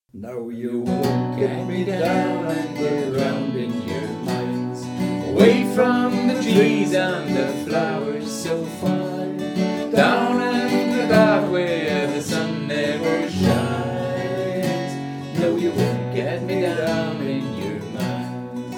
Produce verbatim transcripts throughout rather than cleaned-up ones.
No, you won't get me down underground in your minds, away from the trees and the flowers so far, down in the dark where the sun never shines. No, you won't get me down in your minds.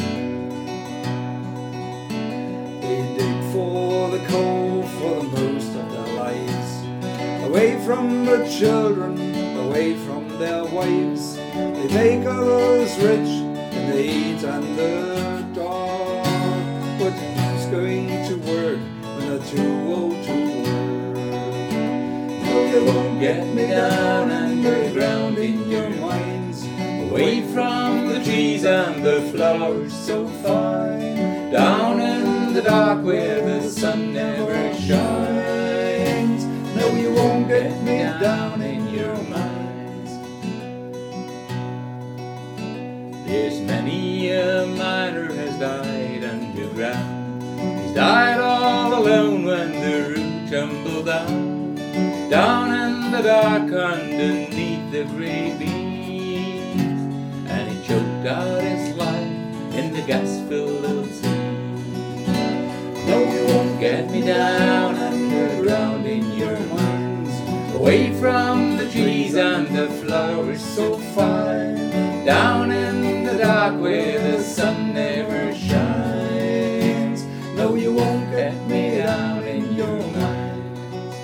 They dig for the coal for the most of their lives, away from the children, away from their wives. They make others rich and they eat and the dark. But who's going to work when they're too old to work? No, you won't get me down underground in your minds, away from the trees and the flowers so fine, down in the dark where the sun never shines. No, you won't get me down in your minds. There's many a miner has died underground. He's died all alone when the root tumbled down, down in the dark underneath the grey beams, and he choked out his life in the gas-filled sea. No, you won't get me down underground in your minds, away from the trees and the flowers so fine, down in the dark where the sun never shines. No, you won't get me down in your minds.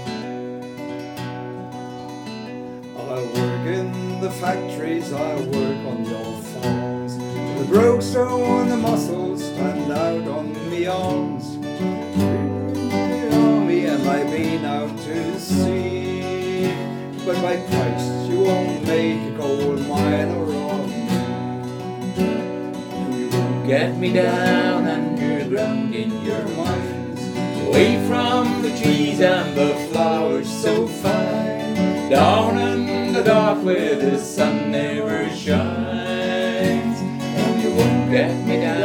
I work in the factories, I work on your farms. The broke-stone and the muscles stand out on the arms. The army and I've been out to sea, but by Christ you won't make a gold mine or get me down underground in your minds, away from the trees and the flowers so fine, down in the dark where the sun never shines. No, you won't get me down